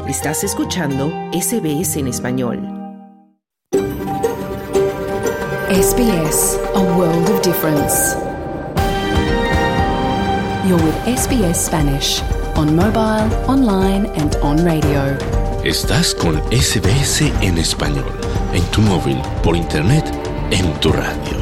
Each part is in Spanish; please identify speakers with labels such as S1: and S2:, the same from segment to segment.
S1: Estás escuchando SBS en español.
S2: SBS, a world of difference. You're with SBS Spanish, on mobile, online and on radio.
S3: Estás con SBS en español, en tu móvil, por internet, en tu radio.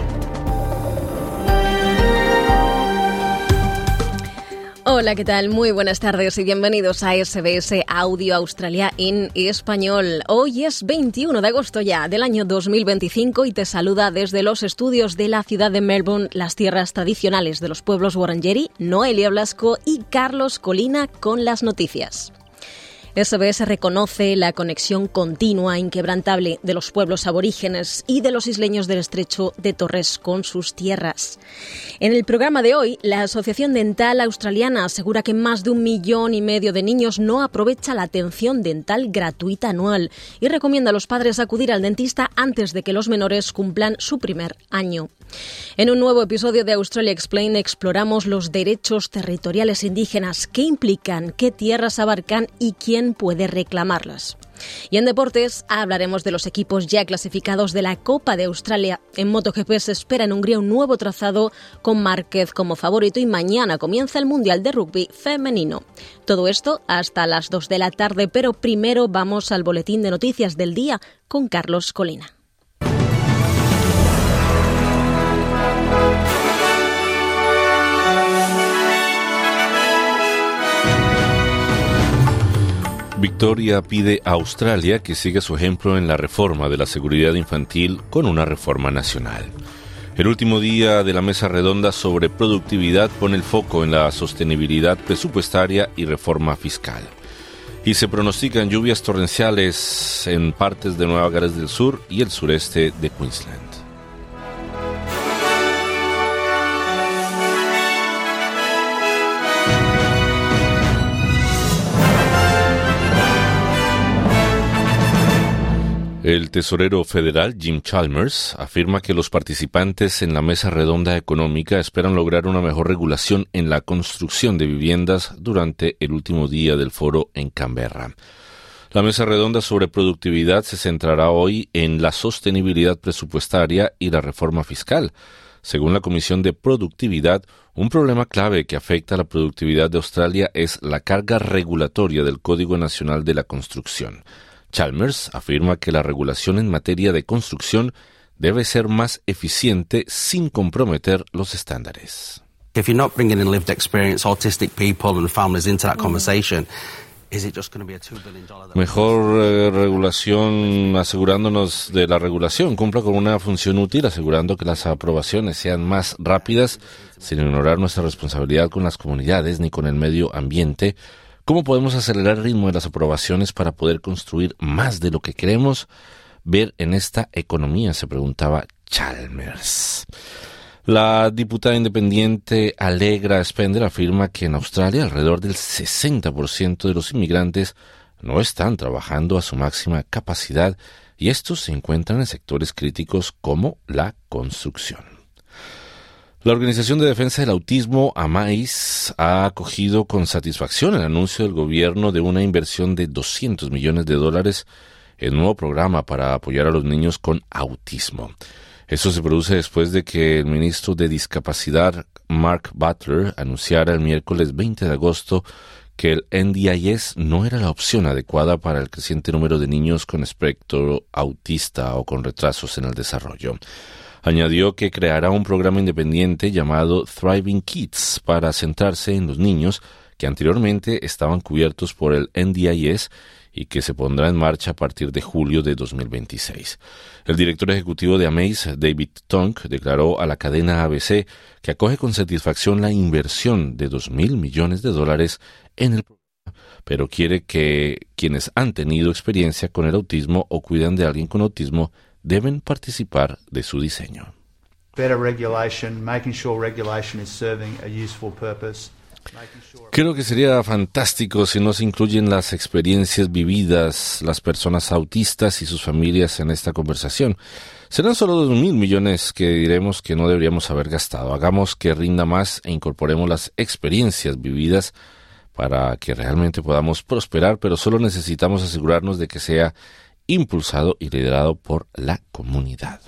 S4: Hola, ¿qué tal? Muy buenas tardes y bienvenidos a SBS Audio Australia en español. Hoy es 21 de agosto ya del año 2025 y te saluda desde los estudios de la ciudad de Melbourne, las tierras tradicionales de los pueblos Wurundjeri, Noelia Blasco y Carlos Colina con las noticias. SBS reconoce la conexión continua, inquebrantable de los pueblos aborígenes y de los isleños del estrecho de Torres con sus tierras. En el programa de hoy, la Asociación Dental Australiana asegura que más de 1,5 millones de niños no aprovecha la atención dental gratuita anual y recomienda a los padres acudir al dentista antes de que los menores cumplan su primer año. En un nuevo episodio de Australia Explained exploramos los derechos territoriales indígenas, qué implican, qué tierras abarcan y quién puede reclamarlas. Y en deportes hablaremos de los equipos ya clasificados de la Copa de Australia. En MotoGP se espera en Hungría un nuevo trazado con Márquez como favorito y mañana comienza el Mundial de Rugby femenino. Todo esto hasta las 2 de la tarde, pero primero vamos al boletín de noticias del día con Carlos Colina.
S3: Victoria pide a Australia que siga su ejemplo en la reforma de la seguridad infantil con una reforma nacional. El último día de la mesa redonda sobre productividad pone el foco en la sostenibilidad presupuestaria y reforma fiscal. Y se pronostican lluvias torrenciales en partes de Nueva Gales del Sur y el sureste de Queensland. El tesorero federal Jim Chalmers afirma que los participantes en la mesa redonda económica esperan lograr una mejor regulación en la construcción de viviendas durante el último día del foro en Canberra. La mesa redonda sobre productividad se centrará hoy en la sostenibilidad presupuestaria y la reforma fiscal. Según la Comisión de Productividad, un problema clave que afecta a la productividad de Australia es la carga regulatoria del Código Nacional de la Construcción. Chalmers afirma que la regulación en materia de construcción debe ser más eficiente sin comprometer los estándares.
S5: If you're not bringing in lived experience, autistic people and families into that conversation, is it just going to be a $2 billion?
S3: Mejor regulación, asegurándonos de la regulación cumpla con una función útil, asegurando que las aprobaciones sean más rápidas, sin ignorar nuestra responsabilidad con las comunidades ni con el medio ambiente. ¿Cómo podemos acelerar el ritmo de las aprobaciones para poder construir más de lo que queremos ver en esta economía?, se preguntaba Chalmers. La diputada independiente Allegra Spender afirma que en Australia alrededor del 60% de los inmigrantes no están trabajando a su máxima capacidad y estos se encuentran en sectores críticos como la construcción. La Organización de Defensa del Autismo, AMAIS, ha acogido con satisfacción el anuncio del gobierno de una inversión de $200 millones en un nuevo programa para apoyar a los niños con autismo. Eso se produce después de que el ministro de Discapacidad, Mark Butler, anunciara el miércoles 20 de agosto que el NDIS no era la opción adecuada para el creciente número de niños con espectro autista o con retrasos en el desarrollo. Añadió que creará un programa independiente llamado Thriving Kids para centrarse en los niños que anteriormente estaban cubiertos por el NDIS y que se pondrá en marcha a partir de julio de 2026. El director ejecutivo de AMAIS, David Tonk, declaró a la cadena ABC que acoge con satisfacción la inversión de $2,000 millones en el programa, pero quiere que quienes han tenido experiencia con el autismo o cuidan de alguien con autismo deben participar de su diseño.
S6: Better regulation, making sure regulation is serving a useful purpose.
S3: Creo que sería fantástico si no se incluyen las experiencias vividas, las personas autistas y sus familias en esta conversación. Serán solo $2,000 millones que diremos que no deberíamos haber gastado. Hagamos que rinda más e incorporemos las experiencias vividas para que realmente podamos prosperar, pero solo necesitamos asegurarnos de que sea impulsado y liderado por la comunidad.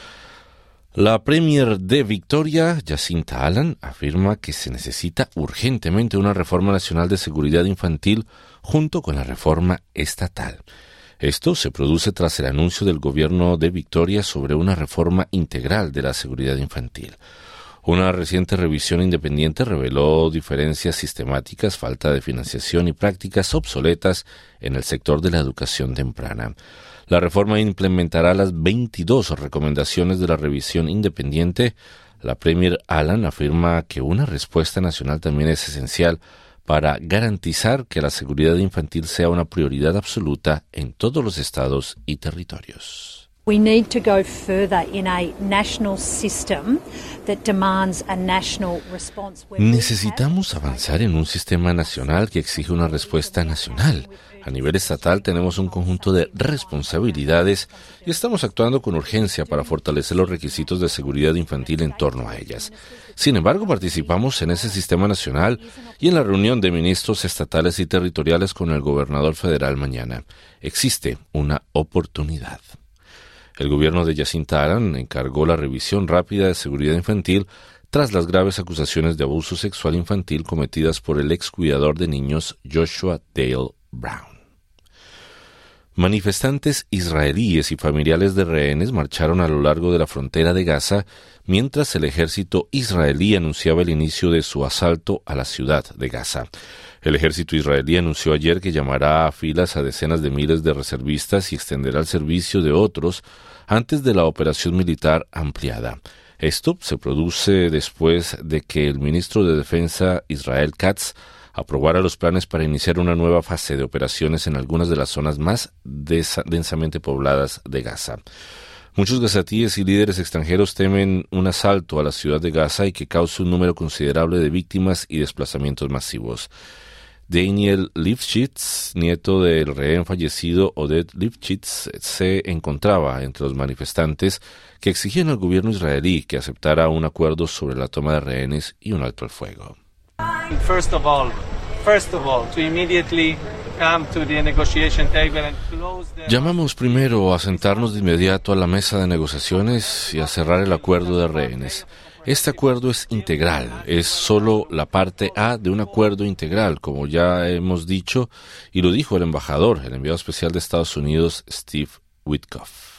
S3: La Premier de Victoria, Jacinta Allan, afirma que se necesita urgentemente una reforma nacional de seguridad infantil junto con la reforma estatal. Esto se produce tras el anuncio del gobierno de Victoria sobre una reforma integral de la seguridad infantil. Una reciente revisión independiente reveló diferencias sistemáticas, falta de financiación y prácticas obsoletas en el sector de la educación temprana. La reforma implementará las 22 recomendaciones de la revisión independiente. La Premier Allan afirma que una respuesta nacional también es esencial para garantizar que la seguridad infantil sea una prioridad absoluta en todos los estados y territorios.
S7: We need to go further in a national system that demands a national response.
S3: Necesitamos avanzar en un sistema nacional que exige una respuesta nacional. A nivel estatal tenemos un conjunto de responsabilidades y estamos actuando con urgencia para fortalecer los requisitos de seguridad infantil en torno a ellas. Sin embargo, participamos en ese sistema nacional y en la reunión de ministros estatales y territoriales con el gobernador federal mañana. Existe una oportunidad. El gobierno de Jacinta Allan encargó la revisión rápida de seguridad infantil tras las graves acusaciones de abuso sexual infantil cometidas por el ex cuidador de niños Joshua Dale Brown. Manifestantes israelíes y familiares de rehenes marcharon a lo largo de la frontera de Gaza mientras el ejército israelí anunciaba el inicio de su asalto a la ciudad de Gaza. El ejército israelí anunció ayer que llamará a filas a decenas de miles de reservistas y extenderá el servicio de otros antes de la operación militar ampliada. Esto se produce después de que el ministro de Defensa Israel Katz aprobara los planes para iniciar una nueva fase de operaciones en algunas de las zonas más densamente pobladas de Gaza. Muchos gazatíes y líderes extranjeros temen un asalto a la ciudad de Gaza y que cause un número considerable de víctimas y desplazamientos masivos. Daniel Lifshitz, nieto del rehén fallecido Oded Lifshitz, se encontraba entre los manifestantes que exigían al gobierno israelí que aceptara un acuerdo sobre la toma de rehenes y un alto al fuego.
S8: First of all, to immediately come to the negotiation table and close the...
S3: Llamamos primero a sentarnos de inmediato a la mesa de negociaciones y a cerrar el acuerdo de rehenes. Este acuerdo es integral, es solo la parte A de un acuerdo integral, como ya hemos dicho, y lo dijo el embajador, el enviado especial de Estados Unidos, Steve Witkoff.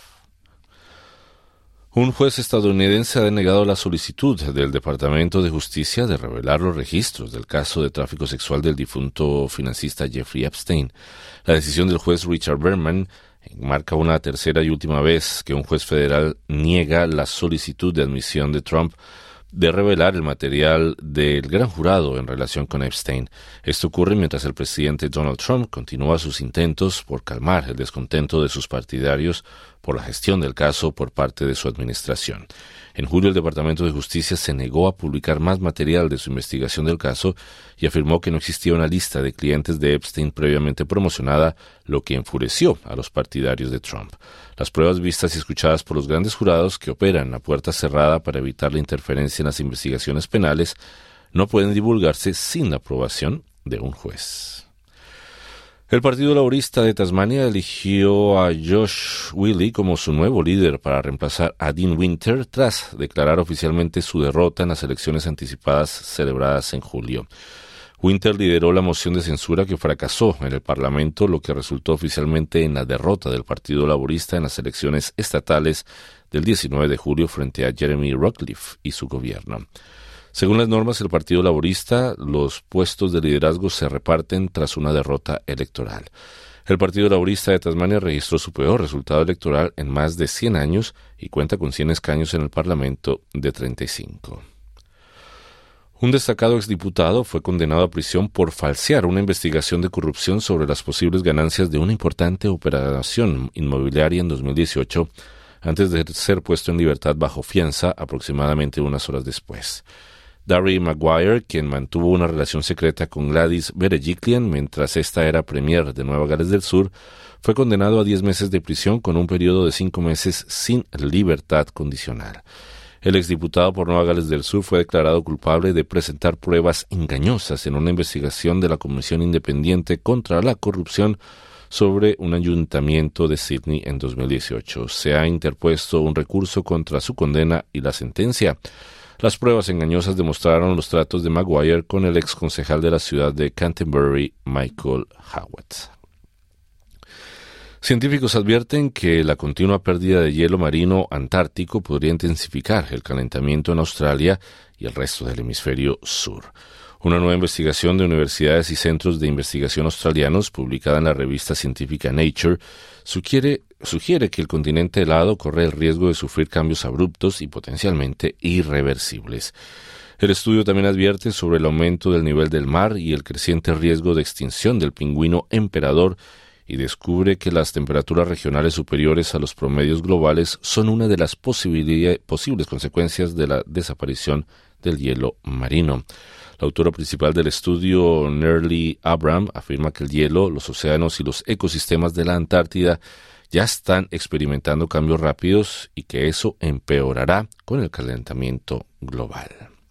S3: Un juez estadounidense ha denegado la solicitud del Departamento de Justicia de revelar los registros del caso de tráfico sexual del difunto financista Jeffrey Epstein. La decisión del juez Richard Berman marca una tercera y última vez que un juez federal niega la solicitud de admisión de Trump de revelar el material del gran jurado en relación con Epstein. Esto ocurre mientras el presidente Donald Trump continúa sus intentos por calmar el descontento de sus partidarios por la gestión del caso por parte de su administración. En julio, el Departamento de Justicia se negó a publicar más material de su investigación del caso y afirmó que no existía una lista de clientes de Epstein previamente promocionada, lo que enfureció a los partidarios de Trump. Las pruebas vistas y escuchadas por los grandes jurados que operan a puerta cerrada para evitar la interferencia en las investigaciones penales no pueden divulgarse sin la aprobación de un juez. El Partido Laborista de Tasmania eligió a Josh Whalley como su nuevo líder para reemplazar a Dean Winter tras declarar oficialmente su derrota en las elecciones anticipadas celebradas en julio. Winter lideró la moción de censura que fracasó en el Parlamento, lo que resultó oficialmente en la derrota del Partido Laborista en las elecciones estatales del 19 de julio frente a Jeremy Rockliff y su gobierno. Según las normas del Partido Laborista, los puestos de liderazgo se reparten tras una derrota electoral. El Partido Laborista de Tasmania registró su peor resultado electoral en más de 100 años y cuenta con 100 escaños en el Parlamento de 35. Un destacado exdiputado fue condenado a prisión por falsear una investigación de corrupción sobre las posibles ganancias de una importante operación inmobiliaria en 2018, antes de ser puesto en libertad bajo fianza aproximadamente unas horas después. Darry Maguire, quien mantuvo una relación secreta con Gladys Berejiklian mientras ésta era premier de Nueva Gales del Sur, fue condenado a 10 meses de prisión con un periodo de 5 meses sin libertad condicional. El exdiputado por Nueva Gales del Sur fue declarado culpable de presentar pruebas engañosas en una investigación de la Comisión Independiente contra la Corrupción sobre un ayuntamiento de Sydney en 2018. Se ha interpuesto un recurso contra su condena y la sentencia. Las pruebas engañosas demostraron los tratos de Maguire con el exconcejal de la ciudad de Canterbury, Michael Howard. Científicos advierten que la continua pérdida de hielo marino antártico podría intensificar el calentamiento en Australia y el resto del hemisferio sur. Una nueva investigación de universidades y centros de investigación australianos, publicada en la revista científica Nature, sugiere que el continente helado corre el riesgo de sufrir cambios abruptos y potencialmente irreversibles. El estudio también advierte sobre el aumento del nivel del mar y el creciente riesgo de extinción del pingüino emperador, y descubre que las temperaturas regionales superiores a los promedios globales son una de las posibles consecuencias de la desaparición del hielo marino. La autora principal del estudio, Nerly Abram, afirma que el hielo, los océanos y los ecosistemas de la Antártida ya están experimentando cambios rápidos y que eso empeorará con el calentamiento global.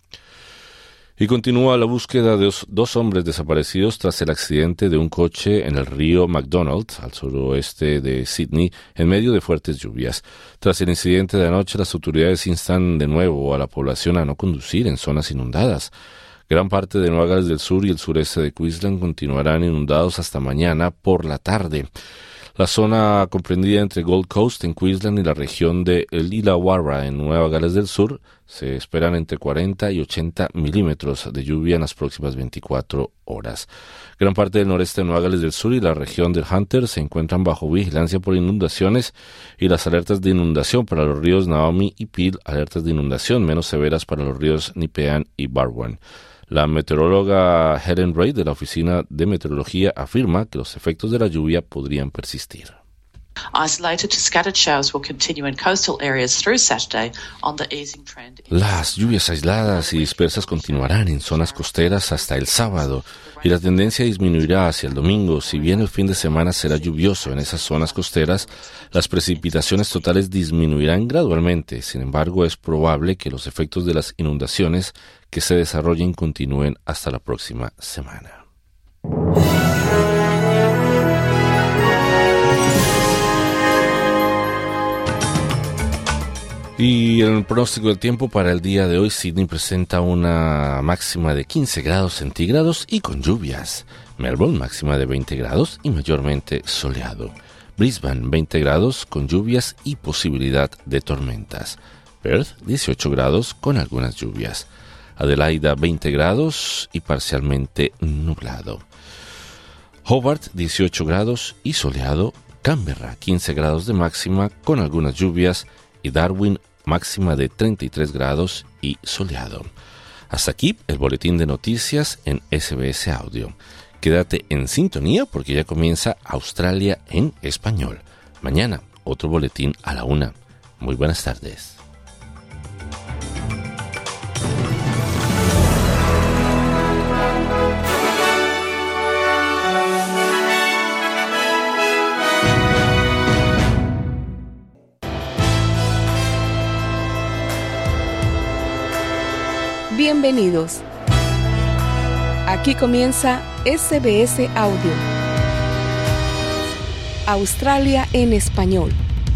S3: Y continúa la búsqueda de dos hombres desaparecidos tras el accidente de un coche en el río McDonald, al suroeste de Sydney, en medio de fuertes lluvias. Tras el incidente de anoche, las autoridades instan de nuevo a la población a no conducir en zonas inundadas. Gran parte de Nueva Gales del Sur y el sureste de Queensland continuarán inundados hasta mañana por la tarde. La zona comprendida entre Gold Coast en Queensland y la región de el Illawarra en Nueva Gales del Sur se esperan entre 40 y 80 milímetros de lluvia en las próximas 24 horas. Gran parte del noreste de Nueva Gales del Sur y la región del Hunter se encuentran bajo vigilancia por inundaciones y las alertas de inundación para los ríos Naomi y Peel, alertas de inundación menos severas para los ríos Nepean y Barwon. La meteoróloga Helen Ray de la Oficina de Meteorología afirma que los efectos de la lluvia podrían persistir. Las lluvias aisladas y dispersas continuarán en zonas costeras hasta el sábado y la tendencia disminuirá hacia el domingo. Si bien el fin de semana será lluvioso en esas zonas costeras, las precipitaciones totales disminuirán gradualmente. Sin embargo, es probable que los efectos de las inundaciones que se desarrollen continúen hasta la próxima semana. Y el pronóstico del tiempo para el día de hoy: Sydney presenta una máxima de 15 grados centígrados y con lluvias. Melbourne, máxima de 20 grados y mayormente soleado. Brisbane, 20 grados con lluvias y posibilidad de tormentas. Perth, 18 grados con algunas lluvias. Adelaida, 20 grados y parcialmente nublado. Hobart, 18 grados y soleado. Canberra, 15 grados de máxima con algunas lluvias. Y Darwin, máxima de 33 grados y soleado. Hasta aquí el boletín de noticias en SBS Audio. Quédate en sintonía porque ya comienza Australia en español. Mañana, otro boletín a la 1:00. Muy buenas tardes.
S9: Bienvenidos. Aquí comienza SBS Audio. Australia en español.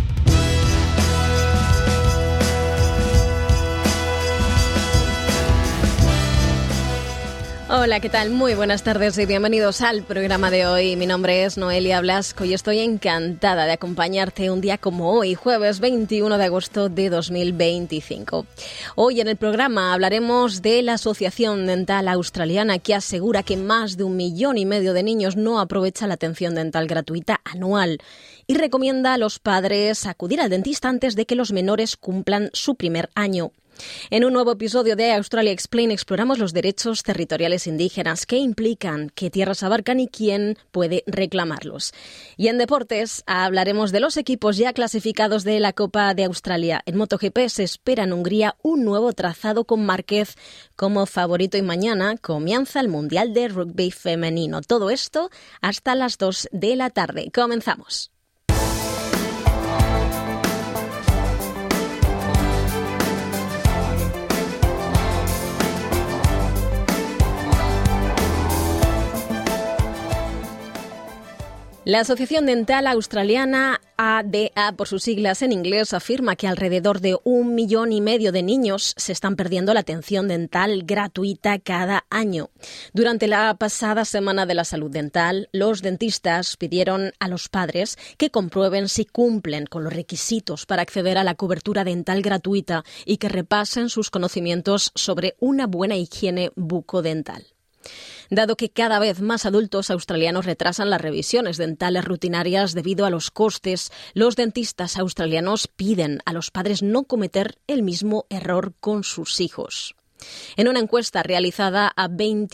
S4: Hola, ¿qué tal? Muy buenas tardes y bienvenidos al programa de hoy. Mi nombre es Noelia Blasco y estoy encantada de acompañarte un día como hoy, jueves 21 de agosto de 2025. Hoy en el programa hablaremos de la Asociación Dental Australiana, que asegura que más de 1,5 millones de niños no aprovechan la atención dental gratuita anual y recomienda a los padres acudir al dentista antes de que los menores cumplan su primer año. En un nuevo episodio de Australia Explain exploramos los derechos territoriales indígenas, qué implican, qué tierras abarcan y quién puede reclamarlos. Y en deportes hablaremos de los equipos ya clasificados de la Copa de Australia. En MotoGP se espera en Hungría un nuevo trazado con Márquez como favorito y mañana comienza el Mundial de Rugby Femenino. Todo esto hasta las 2 de la tarde. Comenzamos. La Asociación Dental Australiana, ADA por sus siglas en inglés, afirma que alrededor de 1,5 millones de niños se están perdiendo la atención dental gratuita cada año. Durante la pasada Semana de la Salud Dental, los dentistas pidieron a los padres que comprueben si cumplen con los requisitos para acceder a la cobertura dental gratuita y que repasen sus conocimientos sobre una buena higiene bucodental. Dado que cada vez más adultos australianos retrasan las revisiones dentales rutinarias debido a los costes, los dentistas australianos piden a los padres no cometer el mismo error con sus hijos. En una encuesta realizada a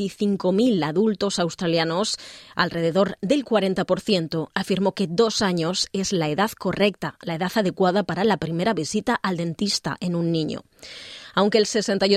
S4: 25.000 adultos australianos, alrededor del 40% afirmó que 2 años es la edad correcta, la edad adecuada para la primera visita al dentista en un niño. Aunque el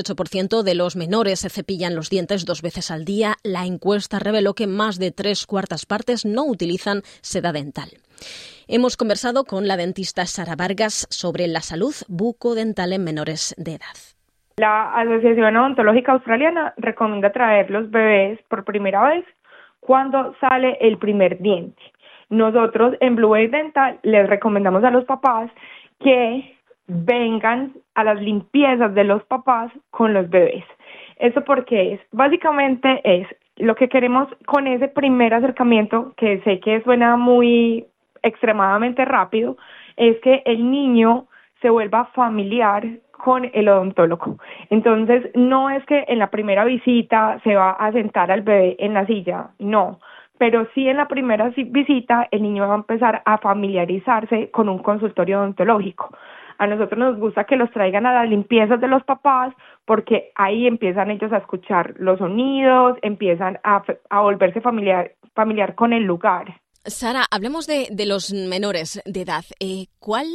S4: 68% de los menores se cepillan los dientes 2 veces al día, la encuesta reveló que más de 3/4 partes no utilizan seda dental. Hemos conversado con la dentista Sara Vargas sobre la salud bucodental en menores de edad.
S10: La Asociación Odontológica Australiana recomienda traer los bebés por primera vez cuando sale el primer diente. Nosotros en Blue Bay Dental les recomendamos a los papás que vengan a las limpiezas de los papás con los bebés. ¿Eso porque es? Básicamente es lo que queremos con ese primer acercamiento, que sé que suena muy extremadamente rápido, es que el niño se vuelva familiar con el odontólogo. Entonces, no es que en la primera visita se va a sentar al bebé en la silla, no. Pero sí en la primera visita el niño va a empezar a familiarizarse con un consultorio odontológico. A nosotros nos gusta que los traigan a las limpiezas de los papás porque ahí empiezan ellos a escuchar los sonidos, empiezan a volverse familiar con el lugar.
S4: Sara, hablemos de los menores de edad. ¿Cuál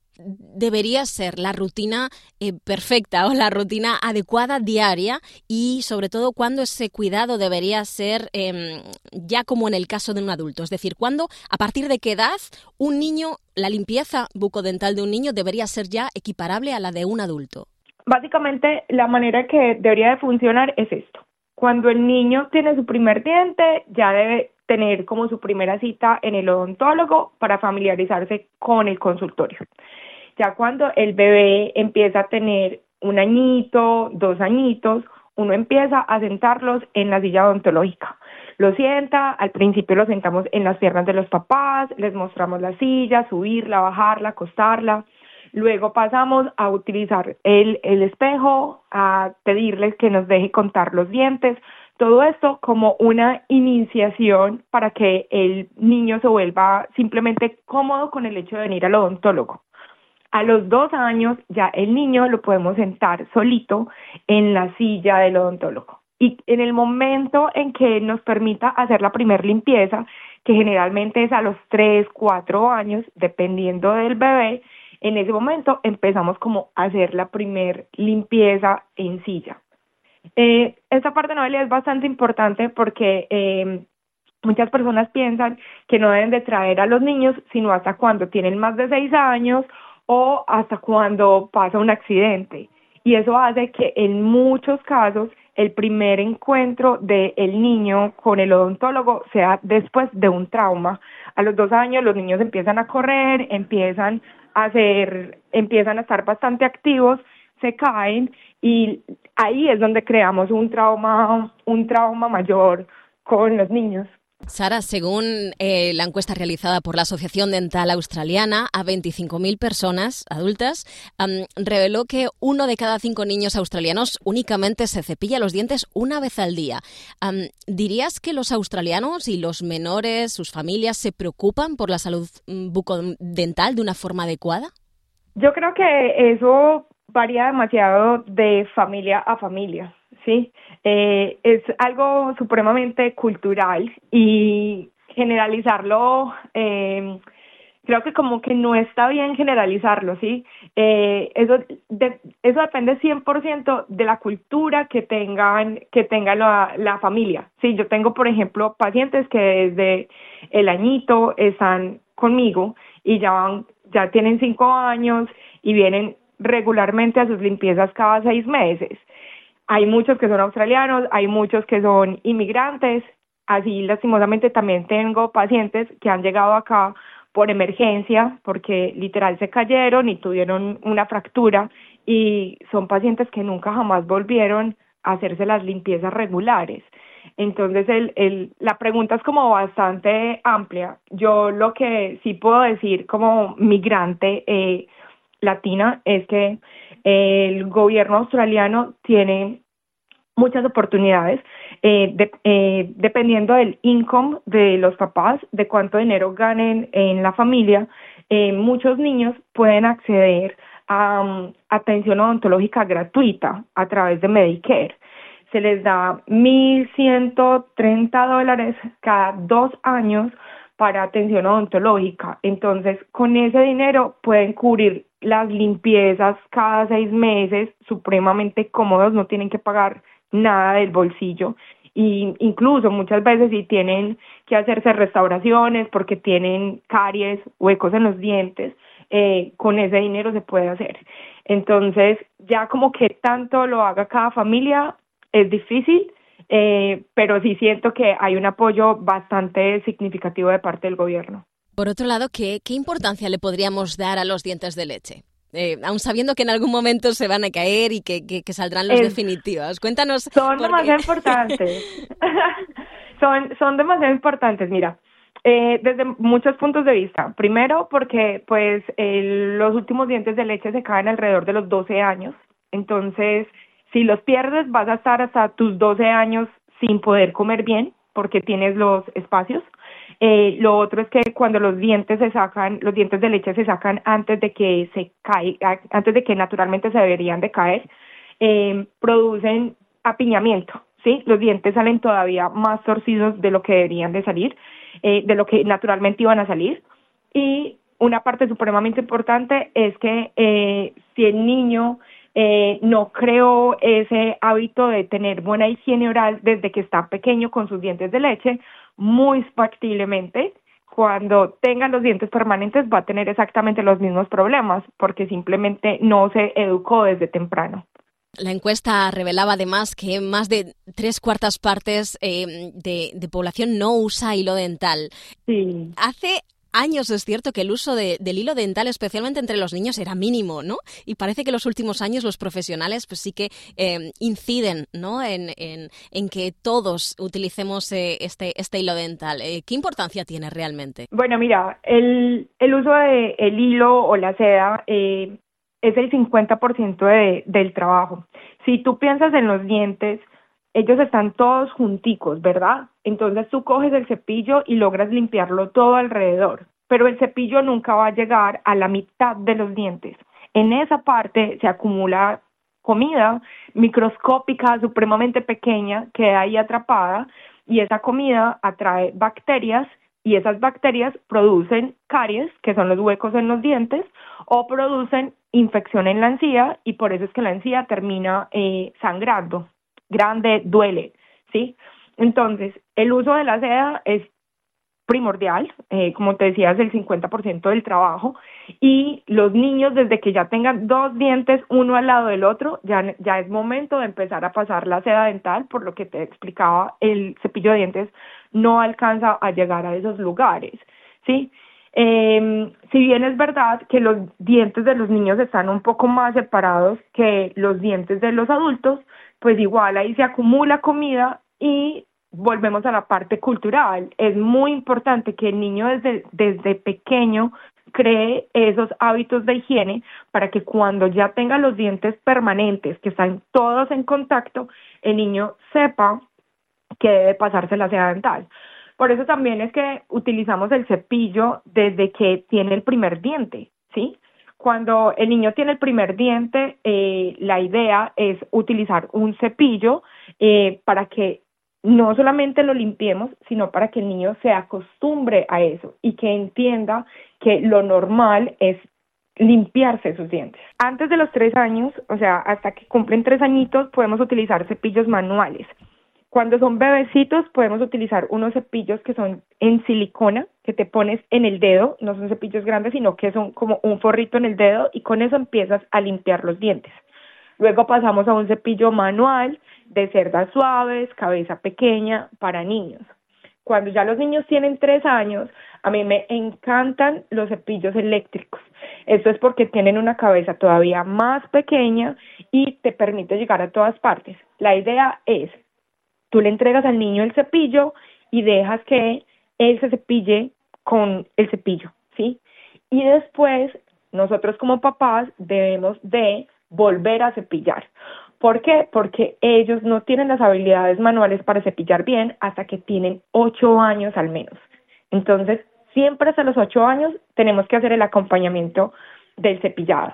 S4: debería ser la rutina perfecta o la rutina adecuada diaria y sobre todo cuándo ese cuidado debería ser ya como en el caso de un adulto? Es decir, ¿cuándo, a partir de qué edad un niño, la limpieza bucodental de un niño debería ser ya equiparable a la de un adulto?
S10: Básicamente la manera que debería de funcionar es esto. Cuando el niño tiene su primer diente, ya debe tener como su primera cita en el odontólogo para familiarizarse con el consultorio. Ya cuando el bebé empieza a tener 1 añito, 2 añitos, uno empieza a sentarlos en la silla odontológica. Lo sienta, al principio lo sentamos en las piernas de los papás, les mostramos la silla, subirla, bajarla, acostarla. Luego pasamos a utilizar el espejo, a pedirles que nos deje contar los dientes. Todo esto como una iniciación para que el niño se vuelva simplemente cómodo con el hecho de venir al odontólogo. A los 2 años ya el niño lo podemos sentar solito en la silla del odontólogo. Y en el momento en que nos permita hacer la primer limpieza, que generalmente es a los 3, 4 años, dependiendo del bebé, en ese momento empezamos como a hacer la primer limpieza en silla. Esta parte, Noelia, es bastante importante porque muchas personas piensan que no deben de traer a los niños sino hasta cuando tienen más de 6 años o hasta cuando pasa un accidente. Y eso hace que en muchos casos el primer encuentro del niño con el odontólogo sea después de un trauma. A los 2 años los niños empiezan a correr, empiezan a estar bastante activos, se caen y ahí es donde creamos un trauma mayor con los niños.
S4: Sara, según la encuesta realizada por la Asociación Dental Australiana a 25.000 personas adultas, reveló que 1 de cada 5 niños australianos únicamente se cepilla los dientes 1 vez al día. ¿Dirías que los australianos y los menores, sus familias, se preocupan por la salud bucodental de una forma adecuada?
S10: Yo creo que eso varía demasiado de familia a familia, ¿sí? Es algo supremamente cultural y generalizarlo, creo que como que no está bien generalizarlo, ¿sí? Eso depende 100% de la cultura que tenga la familia, ¿sí? Yo tengo, por ejemplo, pacientes que desde el añito están conmigo y ya tienen 5 años y vienen regularmente a sus limpiezas cada 6 meses. Hay muchos que son australianos, hay muchos que son inmigrantes así lastimosamente también tengo pacientes que han llegado acá por emergencia, porque literal se cayeron y tuvieron una fractura, y son pacientes que nunca jamás volvieron a hacerse las limpiezas regulares. Entonces, la pregunta es como bastante amplia. Yo lo que sí puedo decir como migrante latina es que el gobierno australiano tiene muchas oportunidades, dependiendo del income de los papás, de cuánto dinero ganen en la familia. Muchos niños pueden acceder a atención odontológica gratuita a través de Medicare. Se les da $1,130 cada 2 años para atención odontológica. Entonces, con ese dinero pueden cubrir las limpiezas cada 6 meses, supremamente cómodos, no tienen que pagar nada del bolsillo. Y incluso muchas veces si tienen que hacerse restauraciones porque tienen caries, huecos en los dientes, con ese dinero se puede hacer. Entonces, ya como que tanto lo haga cada familia es difícil, pero sí siento que hay un apoyo bastante significativo de parte del gobierno.
S4: Por otro lado, ¿qué importancia le podríamos dar a los dientes de leche? Aun sabiendo que en algún momento se van a caer y que saldrán los definitivos. Cuéntanos.
S10: Son demasiado importantes. son demasiado importantes, mira. Desde muchos puntos de vista. Primero, porque pues los últimos dientes de leche se caen alrededor de los 12 años. Entonces, si los pierdes, vas a estar hasta tus 12 años sin poder comer bien porque tienes los espacios. Lo otro es que cuando los dientes de leche se sacan antes de que antes de que naturalmente se deberían de caer, producen apiñamiento, ¿sí? Los dientes salen todavía más torcidos de lo que deberían de salir, de lo que naturalmente iban a salir. Y una parte supremamente importante es que si el niño no creó ese hábito de tener buena higiene oral desde que está pequeño con sus dientes de leche, muy factiblemente cuando tenga los dientes permanentes va a tener exactamente los mismos problemas porque simplemente no se educó desde temprano.
S4: La encuesta revelaba además que más de 3/4 partes de población no usa hilo dental.
S10: Sí.
S4: Hace años es cierto que el uso del hilo dental, especialmente entre los niños, era mínimo, ¿no? Y parece que los últimos años los profesionales pues sí que inciden, ¿no? en que todos utilicemos este hilo dental. ¿Qué importancia tiene realmente?
S10: Bueno, mira, el uso del hilo o la seda es el 50% del trabajo. Si tú piensas en los dientes, ellos están todos junticos, ¿verdad? Entonces tú coges el cepillo y logras limpiarlo todo alrededor, pero el cepillo nunca va a llegar a la mitad de los dientes. En esa parte se acumula comida microscópica, supremamente pequeña, queda ahí atrapada, y esa comida atrae bacterias, y esas bacterias producen caries, que son los huecos en los dientes, o producen infección en la encía, y por eso es que la encía termina sangrando. Grande, duele, ¿sí? Entonces, el uso de la seda es primordial, como te decía, es el 50% del trabajo, y los niños desde que ya tengan 2 dientes uno al lado del otro, ya es momento de empezar a pasar la seda dental, por lo que te explicaba, el cepillo de dientes no alcanza a llegar a esos lugares, ¿sí? Si bien es verdad que los dientes de los niños están un poco más separados que los dientes de los adultos, pues igual ahí se acumula comida y volvemos a la parte cultural. Es muy importante que el niño desde pequeño cree esos hábitos de higiene para que cuando ya tenga los dientes permanentes, que están todos en contacto, el niño sepa que debe pasarse la seda dental. Por eso también es que utilizamos el cepillo desde que tiene el primer diente, ¿sí? Cuando el niño tiene el primer diente, la idea es utilizar un cepillo para que no solamente lo limpiemos, sino para que el niño se acostumbre a eso y que entienda que lo normal es limpiarse sus dientes. Antes de los 3 años, o sea, hasta que cumplen 3 añitos, podemos utilizar cepillos manuales. Cuando son bebecitos podemos utilizar unos cepillos que son en silicona, que te pones en el dedo, no son cepillos grandes, sino que son como un forrito en el dedo y con eso empiezas a limpiar los dientes. Luego pasamos a un cepillo manual de cerdas suaves, cabeza pequeña, para niños. Cuando ya los niños tienen 3 años, a mí me encantan los cepillos eléctricos. Esto es porque tienen una cabeza todavía más pequeña y te permite llegar a todas partes. La idea es, tú le entregas al niño el cepillo y dejas que él se cepille con el cepillo, ¿sí? Y después, nosotros como papás debemos de volver a cepillar. ¿Por qué? Porque ellos no tienen las habilidades manuales para cepillar bien hasta que tienen 8 años al menos. Entonces, siempre hasta los 8 años tenemos que hacer el acompañamiento del cepillado.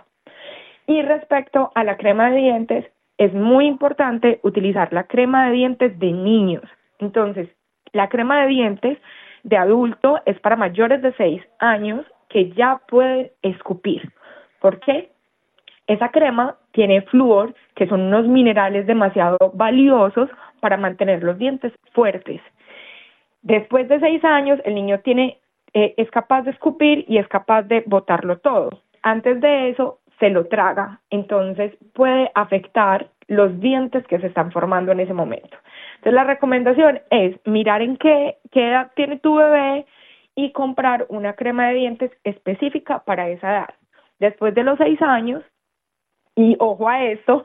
S10: Y respecto a la crema de dientes, es muy importante utilizar la crema de dientes de niños. Entonces, la crema de dientes de adulto es para mayores de 6 años que ya pueden escupir. ¿Por qué? Esa crema tiene flúor, que son unos minerales demasiado valiosos para mantener los dientes fuertes. Después de 6 años, el niño es capaz de escupir y es capaz de botarlo todo. Antes de eso, se lo traga, entonces puede afectar los dientes que se están formando en ese momento. Entonces, la recomendación es mirar en qué edad tiene tu bebé y comprar una crema de dientes específica para esa edad. Después de los 6 años, y ojo a esto,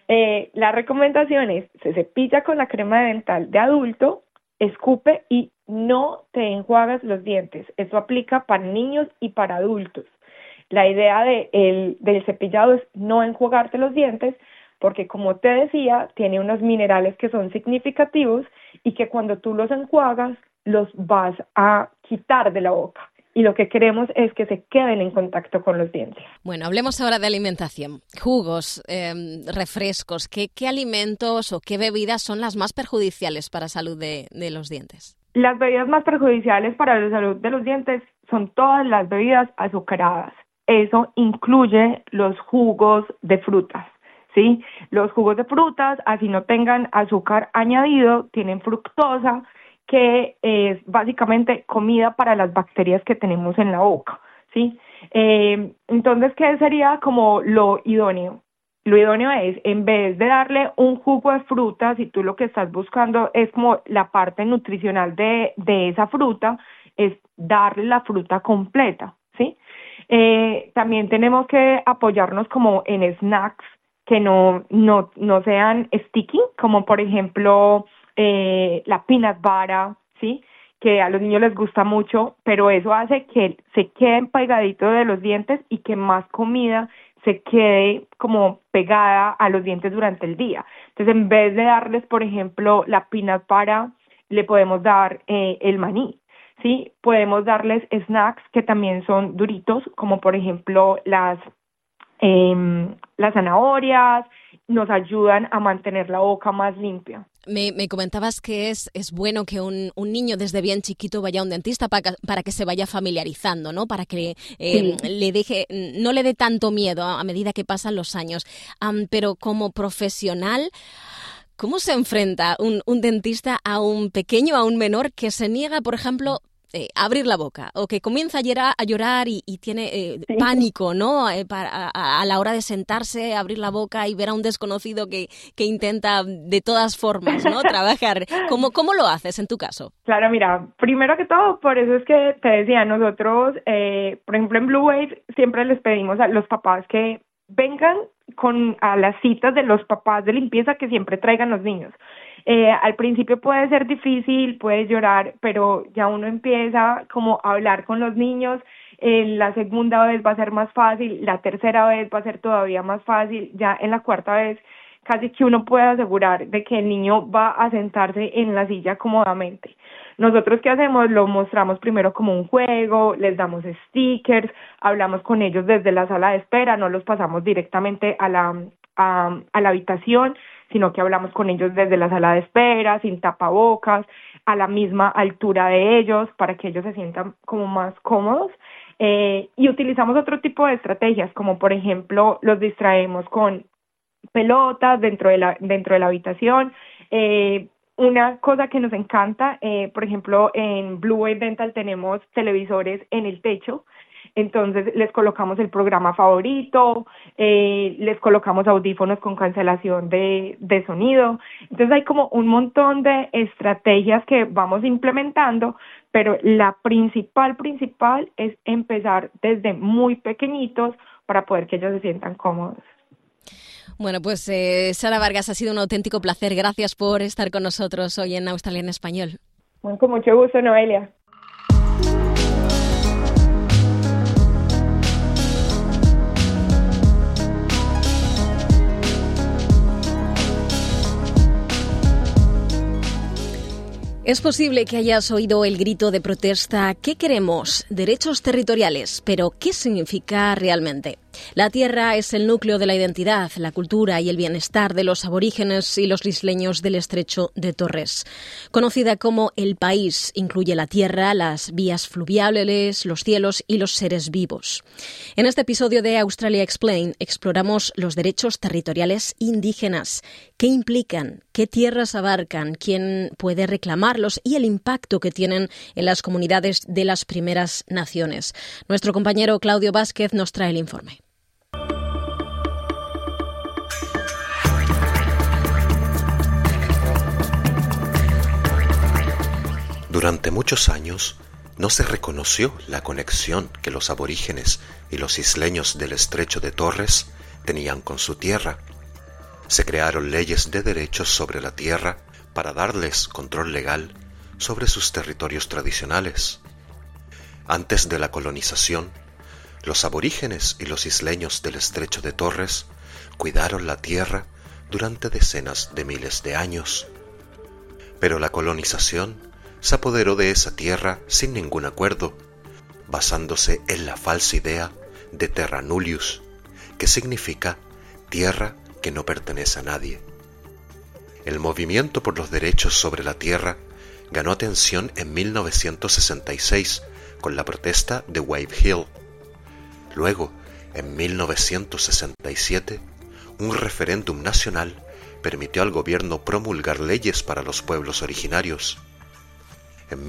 S10: la recomendación es, se cepilla con la crema dental de adulto, escupe y no te enjuagas los dientes. Eso aplica para niños y para adultos. La idea del cepillado es no enjuagarte los dientes porque, como te decía, tiene unos minerales que son significativos y que cuando tú los enjuagas los vas a quitar de la boca. Y lo que queremos es que se queden en contacto con los dientes.
S4: Bueno, hablemos ahora de alimentación. Jugos, refrescos, ¿qué alimentos o qué bebidas son las más perjudiciales para la salud de los dientes?
S10: Las bebidas más perjudiciales para la salud de los dientes son todas las bebidas azucaradas. Eso incluye los jugos de frutas, ¿sí? Los jugos de frutas, así no tengan azúcar añadido, tienen fructosa, que es básicamente comida para las bacterias que tenemos en la boca, ¿sí? Entonces, ¿qué sería como lo idóneo? Lo idóneo es, en vez de darle un jugo de fruta, si tú lo que estás buscando es como la parte nutricional de esa fruta, es darle la fruta completa, ¿sí? También tenemos que apoyarnos como en snacks que no sean sticky, como por ejemplo la peanut butter, ¿sí? Que a los niños les gusta mucho, pero eso hace que se queden pegaditos de los dientes y que más comida se quede como pegada a los dientes durante el día. Entonces, en vez de darles, por ejemplo, la peanut butter, le podemos dar el maní, ¿sí? Podemos darles snacks que también son duritos, como por ejemplo las zanahorias, nos ayudan a mantener la boca más limpia.
S4: Me comentabas que es bueno que un niño desde bien chiquito vaya a un dentista para que se vaya familiarizando, ¿no? Para que no le dé tanto miedo a medida que pasan los años. Pero como profesional, ¿cómo se enfrenta un dentista a un pequeño, a un menor que se niega, por ejemplo, abrir la boca o que comienza a llorar y tiene pánico, ¿no? A la hora de sentarse, abrir la boca y ver a un desconocido que intenta de todas formas, ¿no? Trabajar. ¿Cómo lo haces en tu caso?
S10: Claro, mira, primero que todo, por eso es que te decía, nosotros, por ejemplo, en Blue Wave siempre les pedimos a los papás que vengan a las citas de los papás de limpieza que siempre traigan los niños. Al principio puede ser difícil, puedes llorar, pero ya uno empieza como a hablar con los niños. La segunda vez va a ser más fácil, la tercera vez va a ser todavía más fácil, ya en la cuarta vez casi que uno puede asegurar de que el niño va a sentarse en la silla cómodamente. Nosotros, ¿qué hacemos? Lo mostramos primero como un juego, les damos stickers, hablamos con ellos desde la sala de espera, no los pasamos directamente a la habitación, sino que hablamos con ellos desde la sala de espera, sin tapabocas, a la misma altura de ellos, para que ellos se sientan como más cómodos. Y utilizamos otro tipo de estrategias, como por ejemplo, los distraemos con pelotas dentro de la habitación. Una cosa que nos encanta, por ejemplo, en Blue Wave Dental tenemos televisores en el techo. entonces les colocamos el programa favorito, les colocamos audífonos con cancelación de sonido. Entonces hay como un montón de estrategias que vamos implementando, pero la principal es empezar desde muy pequeñitos para poder que ellos se sientan cómodos.
S4: Bueno, pues Sara Vargas, ha sido un auténtico placer. Gracias por estar con nosotros hoy en Australia en Español.
S10: Bueno, con mucho gusto, Noelia.
S4: Es posible que hayas oído el grito de protesta ¿qué queremos? Derechos territoriales. Pero ¿qué significa realmente? La tierra es el núcleo de la identidad, la cultura y el bienestar de los aborígenes y los isleños del Estrecho de Torres. Conocida como El País, incluye la tierra, las vías fluviales, los cielos y los seres vivos. En este episodio de Australia Explained exploramos los derechos territoriales indígenas. ¿Qué implican? ¿Qué tierras abarcan? ¿Quién puede reclamarlos? Y el impacto que tienen en las comunidades de las primeras naciones. Nuestro compañero Claudio Vázquez nos trae el informe.
S11: Durante muchos años no se reconoció la conexión que los aborígenes y los isleños del Estrecho de Torres tenían con su tierra. Se crearon leyes de derechos sobre la tierra para darles control legal sobre sus territorios tradicionales. Antes de la colonización, los aborígenes y los isleños del Estrecho de Torres cuidaron la tierra durante decenas de miles de años. Pero la colonización se apoderó de esa tierra sin ningún acuerdo, basándose en la falsa idea de terra nullius, que significa tierra que no pertenece a nadie. El movimiento por los derechos sobre la tierra ganó atención en 1966 con la protesta de Wave Hill. Luego, en 1967, un referéndum nacional permitió al gobierno promulgar leyes para los pueblos originarios. En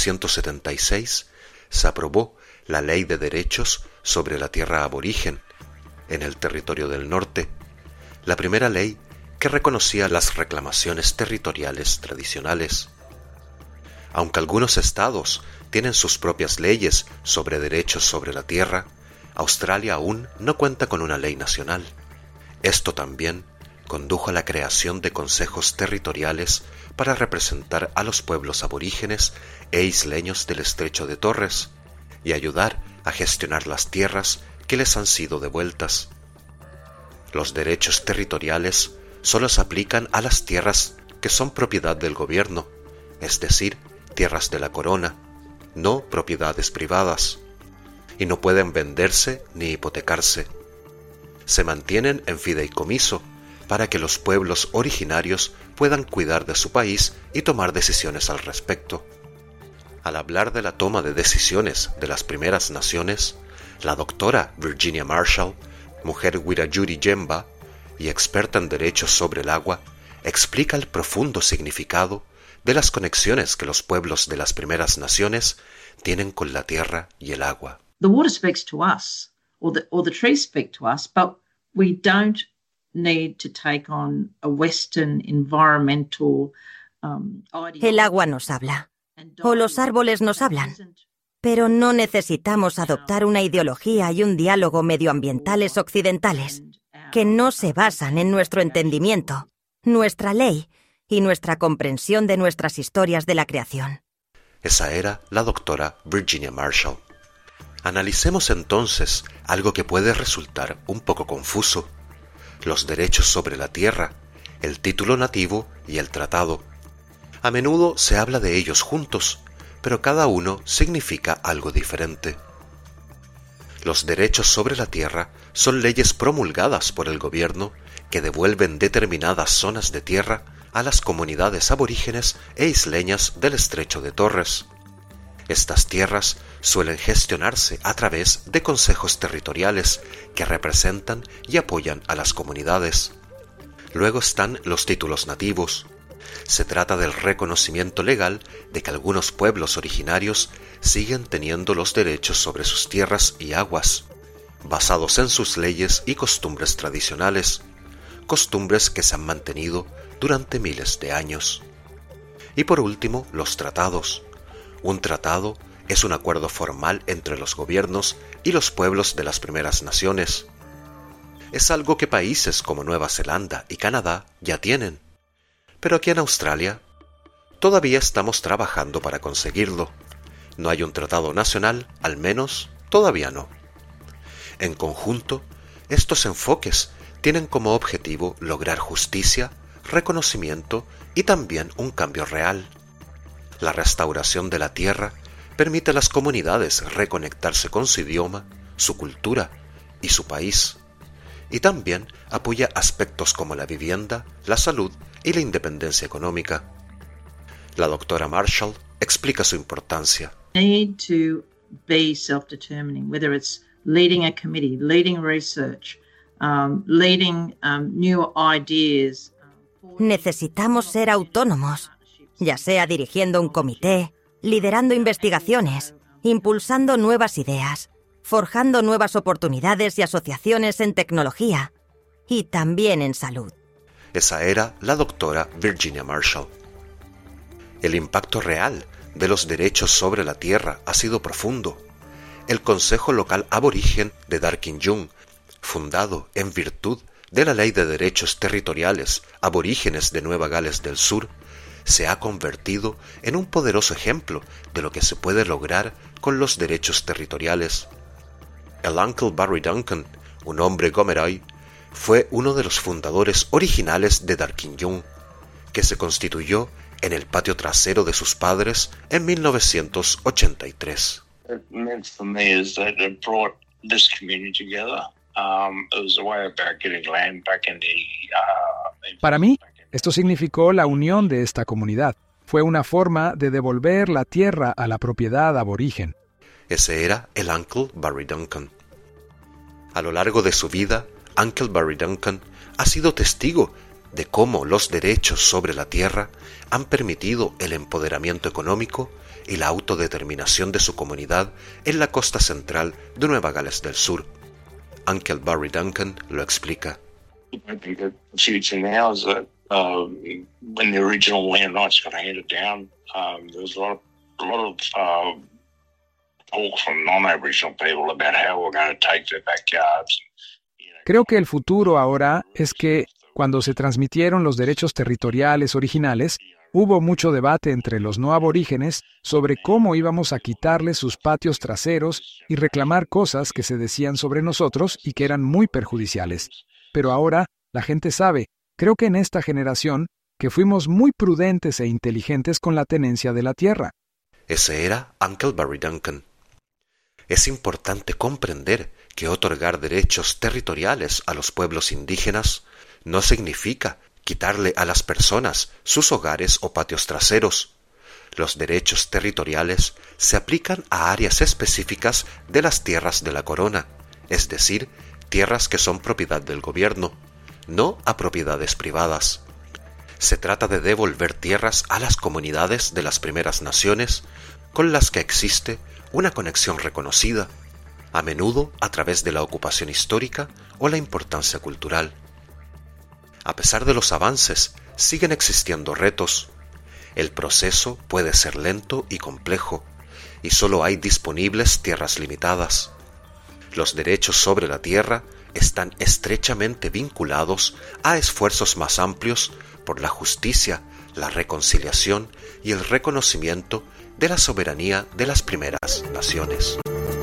S11: 1976 se aprobó la Ley de Derechos sobre la Tierra Aborigen en el Territorio del Norte, la primera ley que reconocía las reclamaciones territoriales tradicionales. Aunque algunos estados tienen sus propias leyes sobre derechos sobre la tierra, Australia aún no cuenta con una ley nacional. Esto también condujo a la creación de consejos territoriales para representar a los pueblos aborígenes e isleños del Estrecho de Torres y ayudar a gestionar las tierras que les han sido devueltas. Los derechos territoriales solo se aplican a las tierras que son propiedad del gobierno, es decir, tierras de la corona, no propiedades privadas, y no pueden venderse ni hipotecarse. Se mantienen en fideicomiso para que los pueblos originarios puedan cuidar de su país y tomar decisiones al respecto. Al hablar de la toma de decisiones de las primeras naciones, la doctora Virginia Marshall, mujer Wiradjuri Yemba y experta en derechos sobre el agua, explica el profundo significado de las conexiones que los pueblos de las primeras naciones tienen con la tierra y el agua.
S12: The water speaks to us, or the trees speak to us, but we don't need to take on a Western environmental
S13: El agua nos habla, o los árboles nos hablan, pero no necesitamos adoptar una ideología y un diálogo medioambientales occidentales que no se basan en nuestro entendimiento, nuestra ley y nuestra comprensión de nuestras historias de la creación.
S11: Esa era la doctora Virginia Marshall. Analicemos entonces algo que puede resultar un poco confuso: los derechos sobre la tierra, el título nativo y el tratado. A menudo se habla de ellos juntos, pero cada uno significa algo diferente. Los derechos sobre la tierra son leyes promulgadas por el gobierno que devuelven determinadas zonas de tierra a las comunidades aborígenes e isleñas del Estrecho de Torres. Estas tierras suelen gestionarse a través de consejos territoriales que representan y apoyan a las comunidades. Luego están los títulos nativos. Se trata del reconocimiento legal de que algunos pueblos originarios siguen teniendo los derechos sobre sus tierras y aguas, basados en sus leyes y costumbres tradicionales, costumbres que se han mantenido durante miles de años. Y por último, los tratados. Un tratado es un acuerdo formal entre los gobiernos y los pueblos de las primeras naciones. Es algo que países como Nueva Zelanda y Canadá ya tienen. Pero aquí en Australia todavía estamos trabajando para conseguirlo. No hay un tratado nacional, al menos todavía no. En conjunto, estos enfoques tienen como objetivo lograr justicia, reconocimiento y también un cambio real. La restauración de la tierra permite a las comunidades reconectarse con su idioma, su cultura y su país. Y también apoya aspectos como la vivienda, la salud y la independencia económica. La doctora Marshall explica su importancia.
S12: Need to be self-determining, whether it's leading a committee, leading research, leading new ideas.
S13: Necesitamos ser autónomos, ya sea dirigiendo un comité, liderando investigaciones, impulsando nuevas ideas, forjando nuevas oportunidades y asociaciones en tecnología y también en salud.
S11: Esa era la doctora Virginia Marshall. El impacto real de los derechos sobre la tierra ha sido profundo. El Consejo Local Aborigen de Darkinjung, fundado en virtud de la Ley de Derechos Territoriales Aborígenes de Nueva Gales del Sur, se ha convertido en un poderoso ejemplo de lo que se puede lograr con los derechos territoriales. El Uncle Barry Duncan, un hombre Gomeroi, fue uno de los fundadores originales de Darkinjung, que se constituyó en el patio trasero de sus padres en 1983.
S14: Para mí, esto significó la unión de esta comunidad. Fue una forma de devolver la tierra a la propiedad aborigen.
S11: Ese era el Uncle Barry Duncan. A lo largo de su vida, Uncle Barry Duncan ha sido testigo de cómo los derechos sobre la tierra han permitido el empoderamiento económico y la autodeterminación de su comunidad en la costa central de Nueva Gales del Sur. Uncle Barry Duncan lo explica.
S15: When the original land rights got handed down, there was a lot of talk from non-Aboriginal people about how we're going to take their backyards.
S14: Creo que el futuro ahora es que, cuando se transmitieron los derechos territoriales originales, hubo mucho debate entre los no aborígenes sobre cómo íbamos a quitarles sus patios traseros y reclamar cosas que se decían sobre nosotros y que eran muy perjudiciales. Pero ahora la gente sabe, creo que en esta generación, que fuimos muy prudentes e inteligentes con la tenencia de la tierra.
S11: Ese era Uncle Barry Duncan. Es importante comprender que otorgar derechos territoriales a los pueblos indígenas no significa quitarle a las personas sus hogares o patios traseros. Los derechos territoriales se aplican a áreas específicas de las tierras de la corona, es decir, tierras que son propiedad del gobierno, no a propiedades privadas. Se trata de devolver tierras a las comunidades de las primeras naciones con las que existe una conexión reconocida, a menudo a través de la ocupación histórica o la importancia cultural. A pesar de los avances, siguen existiendo retos. El proceso puede ser lento y complejo, y solo hay disponibles tierras limitadas. Los derechos sobre la tierra están estrechamente vinculados a esfuerzos más amplios por la justicia, la reconciliación y el reconocimiento de la soberanía de las primeras naciones.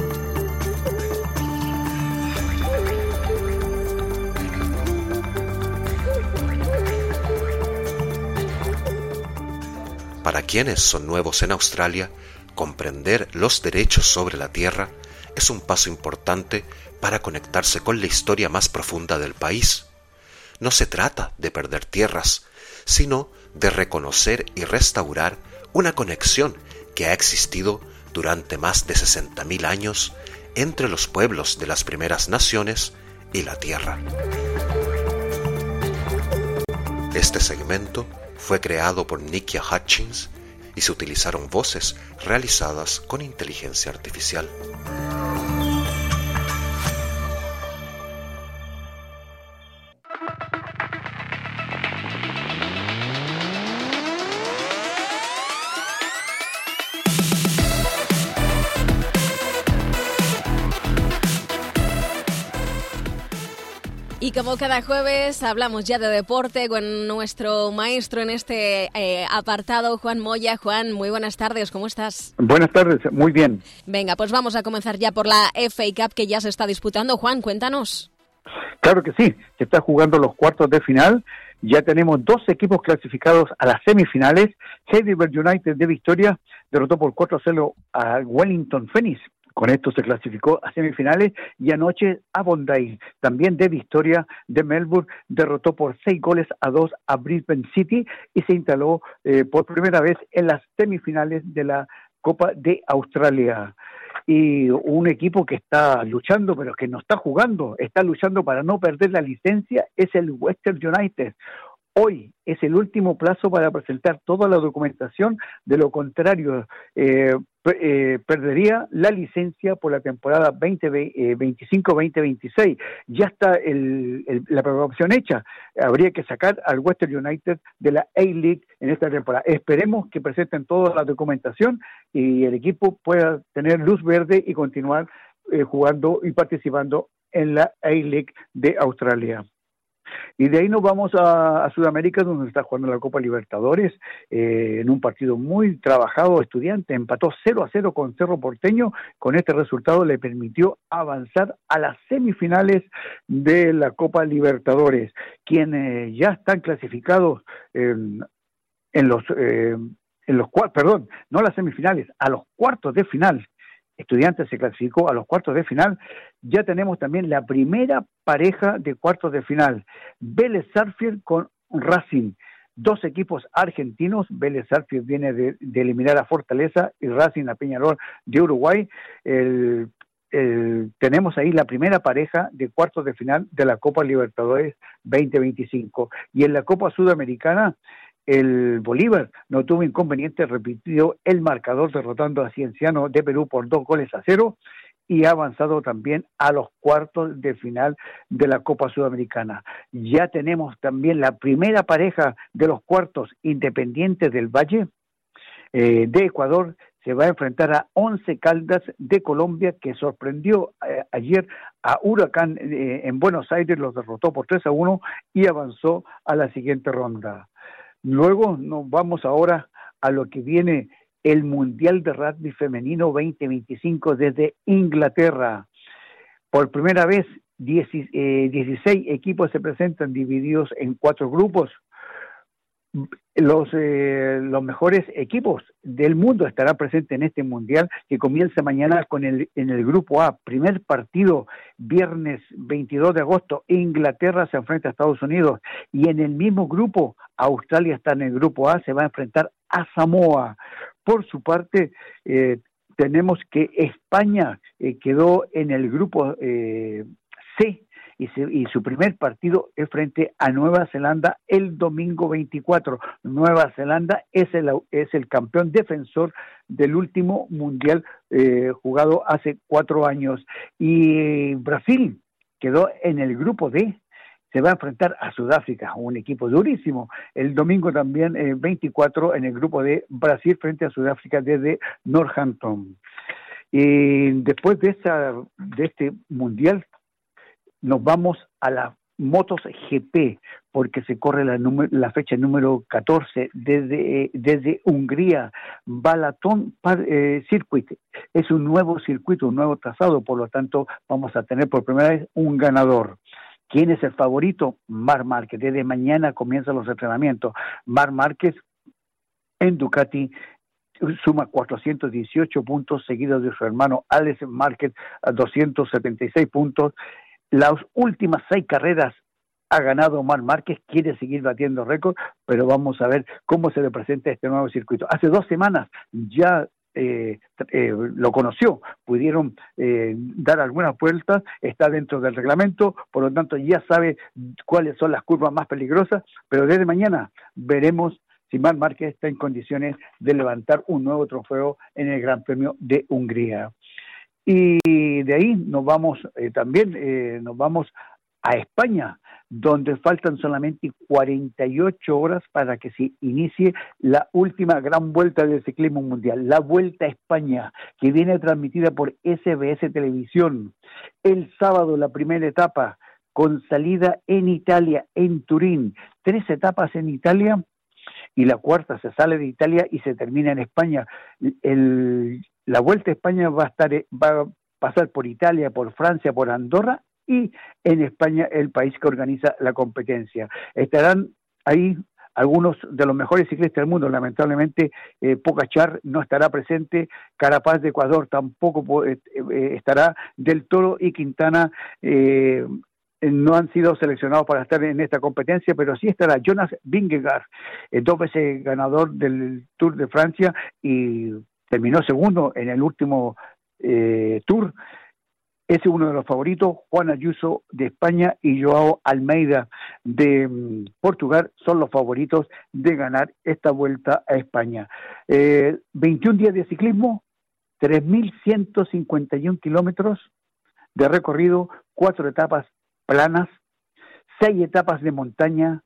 S11: Para quienes son nuevos en Australia, comprender los derechos sobre la tierra es un paso importante para conectarse con la historia más profunda del país. No se trata de perder tierras, sino de reconocer y restaurar una conexión que ha existido durante más de 60.000 años entre los pueblos de las primeras naciones y la tierra. Este segmento Fue creado por Nikia Hutchins y se utilizaron voces realizadas con inteligencia artificial.
S4: Y como cada jueves hablamos ya de deporte con nuestro maestro en este apartado, Juan Moya. Juan, muy buenas tardes, ¿cómo estás?
S16: Buenas tardes, muy bien.
S4: Venga, pues vamos a comenzar ya por la FA Cup que ya se está disputando. Juan, cuéntanos.
S16: Claro que sí, se está jugando los cuartos de final. Ya tenemos 2 equipos clasificados a las semifinales. Heidelberg United de Victoria derrotó por 4-0 a Wellington Phoenix. Con esto se clasificó a semifinales, y anoche Avondale, también de Victoria de Melbourne, derrotó por 6-2 a Brisbane City y se instaló por primera vez en las semifinales de la Copa de Australia. Y un equipo que está luchando, pero que no está jugando, está luchando para no perder la licencia, es el Western United. Hoy es el último plazo para presentar toda la documentación, de lo contrario perdería la licencia por la temporada 2025-2026. Ya está la programación hecha. Habría que sacar al Western United de la A-League en esta temporada. Esperemos que presenten toda la documentación y el equipo pueda tener luz verde y continuar jugando y participando en la A-League de Australia. Y de ahí nos vamos a Sudamérica, donde está jugando la Copa Libertadores, en un partido muy trabajado. Estudiantes empató 0-0 con Cerro Porteño. Con este resultado le permitió avanzar a las semifinales de la Copa Libertadores. Quienes ya están clasificados no a las semifinales, a los cuartos de final. Estudiantes se clasificó a los cuartos de final. Ya tenemos también la primera pareja de cuartos de final. Vélez Sarsfield con Racing. 2 equipos argentinos. Vélez Sarsfield viene de eliminar a Fortaleza y Racing a Peñarol de Uruguay. Tenemos ahí la primera pareja de cuartos de final de la Copa Libertadores 2025. Y en la Copa Sudamericana, el Bolívar no tuvo inconveniente, repitió el marcador derrotando a Cienciano de Perú por 2-0 y ha avanzado también a los cuartos de final de la Copa Sudamericana. Ya tenemos también la primera pareja de los cuartos. Independiente del Valle de Ecuador se va a enfrentar a Once Caldas de Colombia, que sorprendió ayer a Huracán en Buenos Aires, los derrotó por 3-1 y avanzó a la siguiente ronda. Luego nos vamos ahora a lo que viene el Mundial de Rugby Femenino 2025 desde Inglaterra. Por primera vez, 16 equipos se presentan divididos en 4 grupos. Los mejores equipos del mundo estarán presentes en este mundial que comienza mañana en el grupo A. Primer partido, viernes 22 de agosto, Inglaterra se enfrenta a Estados Unidos, y en el mismo grupo, Australia está en el grupo A, se va a enfrentar a Samoa. Por su parte, tenemos que España quedó en el grupo C, y su primer partido es frente a Nueva Zelanda el domingo 24. Nueva Zelanda es el campeón defensor del último mundial jugado hace 4 años. Y Brasil quedó en el grupo D. Se va a enfrentar a Sudáfrica, un equipo durísimo. El domingo también, 24, en el grupo D, Brasil frente a Sudáfrica desde Northampton. Y después de este mundial, nos vamos a la Motos GP, porque se corre la fecha número 14 desde Hungría. Balaton Circuit es un nuevo circuito, un nuevo trazado, por lo tanto vamos a tener por primera vez un ganador. ¿Quién es el favorito? Marc Márquez. Desde mañana comienzan los entrenamientos. Marc Márquez en Ducati suma 418 puntos, seguido de su hermano Alex Márquez a 276 puntos. Las últimas 6 carreras ha ganado Marc Márquez, quiere seguir batiendo récord, pero vamos a ver cómo se le presenta este nuevo circuito. Hace 2 semanas ya lo conoció, pudieron dar algunas vueltas, está dentro del reglamento, por lo tanto ya sabe cuáles son las curvas más peligrosas, pero desde mañana veremos si Marc Márquez está en condiciones de levantar un nuevo trofeo en el Gran Premio de Hungría. Y de ahí nos vamos nos vamos a España, donde faltan solamente 48 horas para que se inicie la última gran vuelta del ciclismo mundial, la Vuelta a España, que viene transmitida por SBS Televisión. El sábado, la primera etapa, con salida en Italia, en Turín. 3 etapas en Italia, y la cuarta se sale de Italia y se termina en España. La Vuelta a España va a pasar por Italia, por Francia, por Andorra, y en España, el país que organiza la competencia. Estarán ahí algunos de los mejores ciclistas del mundo. Lamentablemente, Pogačar no estará presente, Carapaz de Ecuador tampoco estará, Del Toro y Quintana no han sido seleccionados para estar en esta competencia, pero sí estará Jonas Vingegaard, 2 veces ganador del Tour de Francia y terminó segundo en el último Tour. Ese es uno de los favoritos. Juan Ayuso de España y Joao Almeida de Portugal son los favoritos de ganar esta Vuelta a España. 21 días de ciclismo, 3.151 kilómetros de recorrido, 4 etapas planas, 6 etapas de montaña,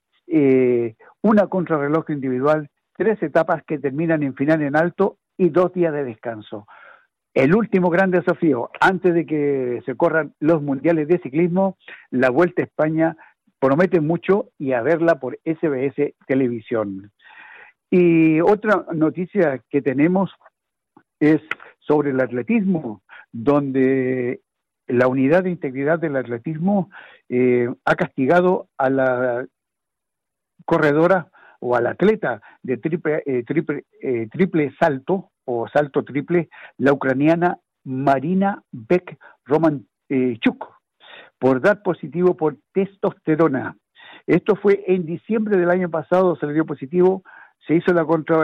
S16: una contrarreloj individual, 3 etapas que terminan en final en alto y 2 días de descanso. El último gran desafío, antes de que se corran los mundiales de ciclismo, la Vuelta a España promete mucho, y a verla por SBS Televisión. Y otra noticia que tenemos es sobre el atletismo, donde la Unidad de Integridad del Atletismo ha castigado a la corredora o al atleta de triple salto o salto triple, la ucraniana Marina Bek-Romanchuk, por dar positivo por testosterona. Esto fue en diciembre del año pasado, se le dio positivo, se hizo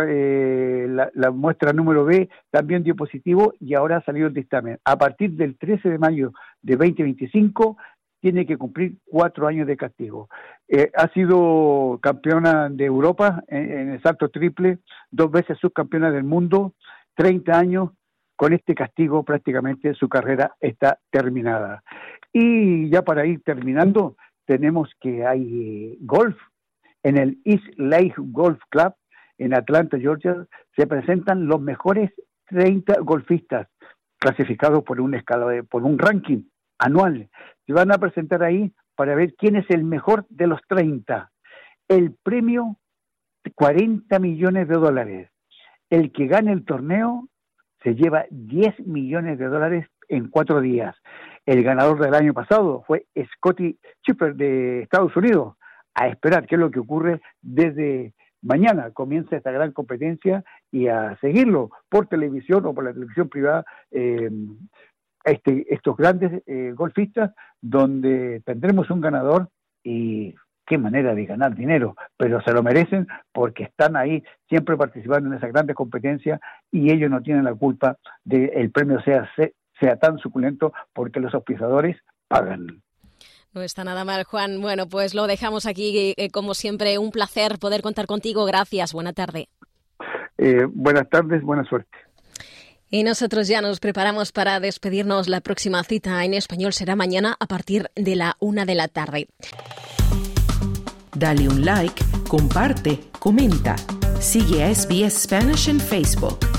S16: la muestra número B, también dio positivo, y ahora ha salido el dictamen. A partir del 13 de mayo de 2025 tiene que cumplir 4 años de castigo. Ha sido campeona de Europa en el salto triple, 2 veces subcampeona del mundo, 30 años. Con este castigo prácticamente su carrera está terminada. Y ya para ir terminando, tenemos que hay golf. En el East Lake Golf Club en Atlanta, Georgia, se presentan los mejores 30 golfistas clasificados por por un ranking anual. Se van a presentar ahí para ver quién es el mejor de los 30. El premio, $40 millones. El que gane el torneo se lleva $10 millones en 4 días. El ganador del año pasado fue Scottie Scheffler de Estados Unidos. A esperar qué es lo que ocurre desde mañana. Comienza esta gran competencia y a seguirlo por televisión o por la televisión privada, estos grandes golfistas, donde tendremos un ganador. Y qué manera de ganar dinero, pero se lo merecen porque están ahí siempre participando en esas grandes competencias, y ellos no tienen la culpa de que el premio sea tan suculento, porque los auspiciadores pagan.
S4: No está nada mal, Juan. Bueno, pues lo dejamos aquí. Como siempre, un placer poder contar contigo. Gracias. Buena tarde.
S16: Buenas tardes, buena suerte.
S4: Y nosotros ya nos preparamos para despedirnos. La próxima cita en español será mañana a partir de la 1 de la tarde.
S1: Dale un like, comparte, comenta. Sigue a SBS Spanish en Facebook.